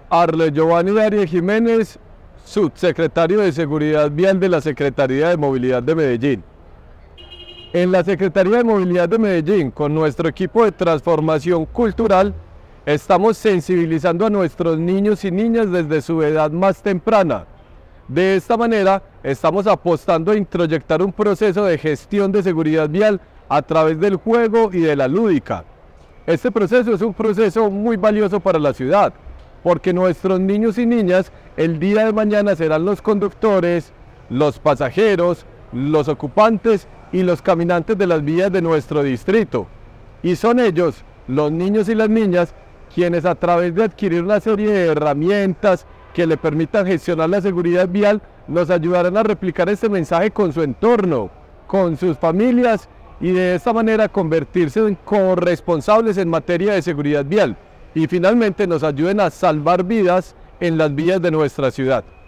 Arle Giovanni Arias Jiménez, subsecretario de Seguridad Vial de la Secretaría de Movilidad de Medellín. En la Secretaría de Movilidad de Medellín, con nuestro equipo de transformación cultural, estamos sensibilizando a nuestros niños y niñas desde su edad más temprana. De esta manera, estamos apostando a introyectar un proceso de gestión de seguridad vial a través del juego y de la lúdica. Este proceso es un proceso muy valioso para la ciudad, porque nuestros niños y niñas el día de mañana serán los conductores, los pasajeros, los ocupantes y los caminantes de las vías de nuestro distrito. Y son ellos, los niños y las niñas, quienes a través de adquirir una serie de herramientas que le permitan gestionar la seguridad vial, nos ayudarán a replicar este mensaje con su entorno, con sus familias y de esta manera convertirse en corresponsables en materia de seguridad vial y finalmente nos ayuden a salvar vidas en las vías de nuestra ciudad.